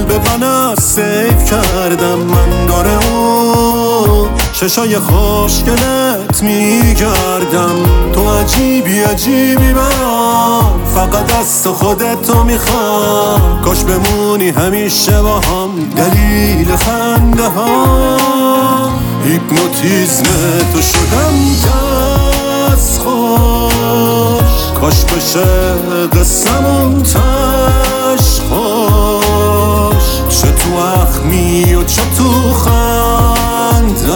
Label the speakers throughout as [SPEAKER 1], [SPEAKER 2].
[SPEAKER 1] قلب من سیف کردم من داره اون چشای خوشگلت میگردم. تو عجیبی برام، فقط دست خودتو میخوام. کاش بمونی همیشه با هم، دلیل خنده ها. هیپنوتیزم تو شدم دست خوش، کاش بشه قصمون تش خوش. چه تو اخمی و چه تو خندت،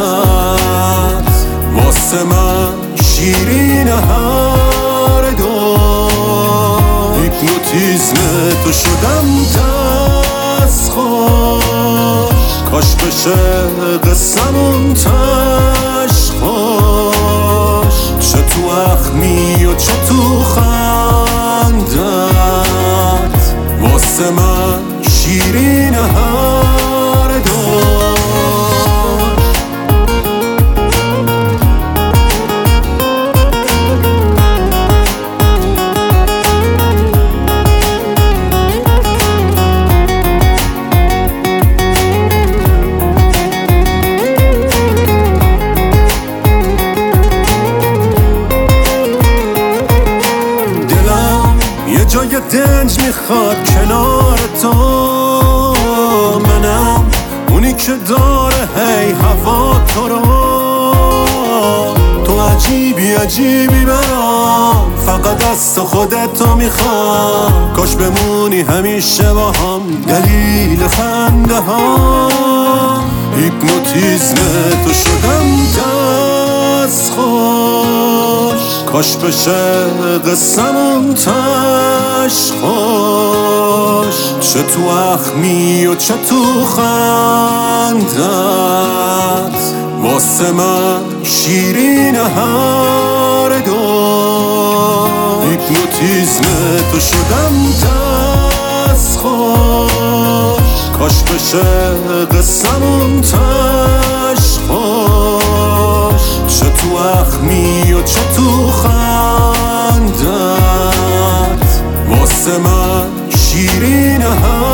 [SPEAKER 1] واسه من شیرین هر دو. هیپنوتیزم تو شدم دست خوش، کاش بشه قصمون تش خوش. چه تو اخمی و چه تو خندت، واسه من شیرین هر دو. جای دنج میخواد کنار تو، منم اونی که داره هی هوا تو رو. تو عجیبی برام، فقط دست خودتو میخوام. کاش بمونی همیشه با هم، دلیل خنده ها. هیپنوتیزم تو شدم دست خوش، کاش بشه قصمون تش خوش. چه تو اخمی و چه تو خندت، واسه من شیرین هر دو. هیپنوتیزم تو شدم دست خوش، کاش بشه قصمون تش خوش. چه تو اخمی و چه تو خندت، واسه من شیرین هر